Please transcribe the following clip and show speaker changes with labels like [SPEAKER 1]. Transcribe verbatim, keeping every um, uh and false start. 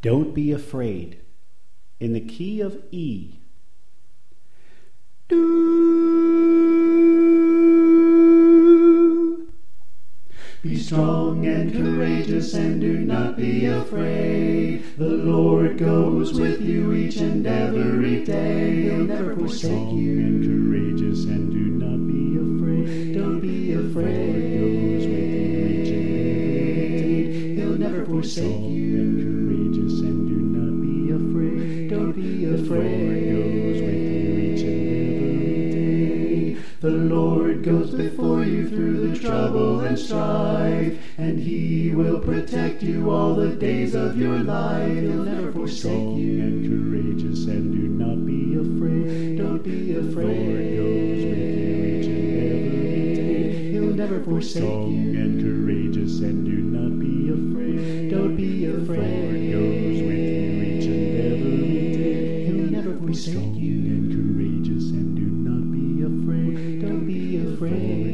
[SPEAKER 1] Don't be afraid. In the key of E. Do. Be strong and courageous and do not be afraid. The Lord goes with you each and every day. He'll never forsake you.
[SPEAKER 2] And courageous and do not be afraid.
[SPEAKER 1] Don't be afraid.
[SPEAKER 2] The Lord goes with you each and every day.
[SPEAKER 1] He'll never forsake
[SPEAKER 2] Strong
[SPEAKER 1] you.
[SPEAKER 2] and courageous and do not be afraid.
[SPEAKER 1] Don't be
[SPEAKER 2] The
[SPEAKER 1] afraid.
[SPEAKER 2] Lord goes with you each and every day.
[SPEAKER 1] The Lord goes before you through the trouble and strife, and He will protect you all the days of your life. He'll never forsake
[SPEAKER 2] Strong
[SPEAKER 1] you.
[SPEAKER 2] and courageous and do not be afraid.
[SPEAKER 1] Don't be
[SPEAKER 2] The Lord
[SPEAKER 1] afraid.
[SPEAKER 2] goes with you each and every day.
[SPEAKER 1] He'll never forsake
[SPEAKER 2] Strong
[SPEAKER 1] you.
[SPEAKER 2] and courageous and do not be afraid.
[SPEAKER 1] Don't be
[SPEAKER 2] The Lord
[SPEAKER 1] afraid.
[SPEAKER 2] goes with you each and every day.
[SPEAKER 1] He'll never forsake
[SPEAKER 2] Strong
[SPEAKER 1] you.
[SPEAKER 2] and courageous and do not be afraid.
[SPEAKER 1] Don't be
[SPEAKER 2] The Lord
[SPEAKER 1] afraid.